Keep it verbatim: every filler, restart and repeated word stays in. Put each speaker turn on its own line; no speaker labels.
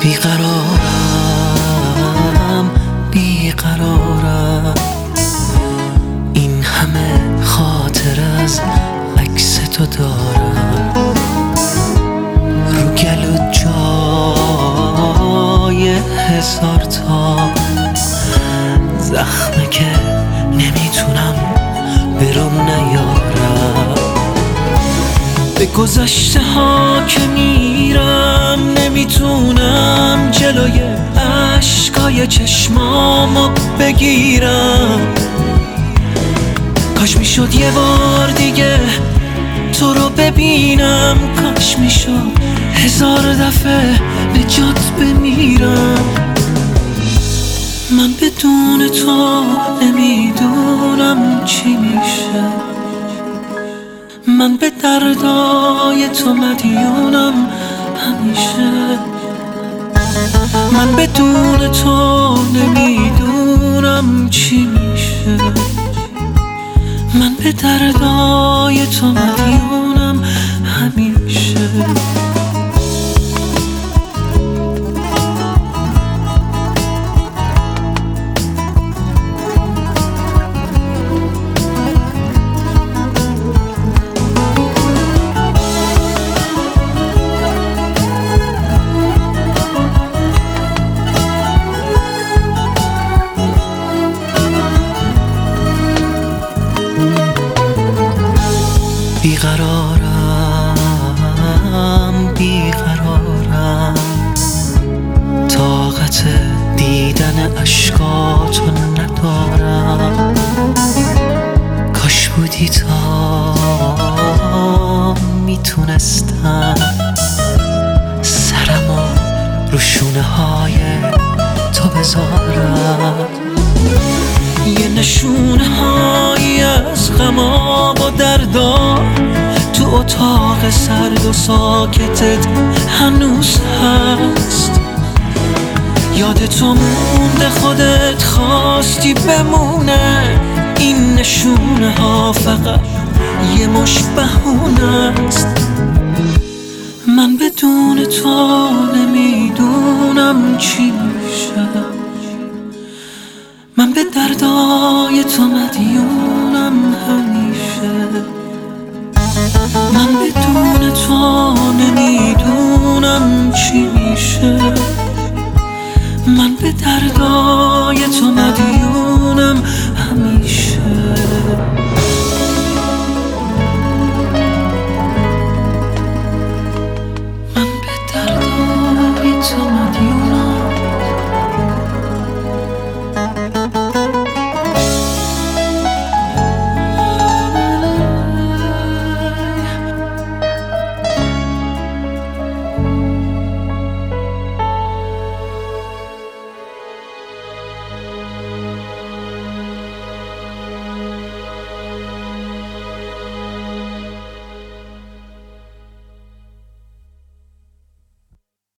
بیقرارم بیقرارم، این همه خاطر از عکس تو دارم، رو گلو جای هزار تا زخمه که نمیتونم برام نیارم. به گذشته ها که میرم نمیتونم جلوی عشقای چشمامو بگیرم. کاش میشد یه بار دیگه تو رو ببینم، کاش میشد هزار دفعه به جات بمیرم. من بدون تو نمیدونم چی میشه، من به دردای تو مدیونم همیشه. من بدون تو نمیدونم چی میشه، من به دردای تو مدیونم همیشه. بیقرارم بیقرارم، طاقت دیدن اشکاتو ندارم. کاش بودی تا میتونستم سرمو رو شونه های تو بذارم. یه نشونه هایی از غما و دردا تو اتاق سرد و ساکتت هنوز هست. یاد تو مونده، خودت خواستی بمونه. این نشونه ها فقط یه مش بهونه است. من بدون تو نمیدونم چی میشه، من به دردای تو مدیونم همیشه. من بدون تو نمیدونم چی میشه، من به دردای تو مدیونم همیشه.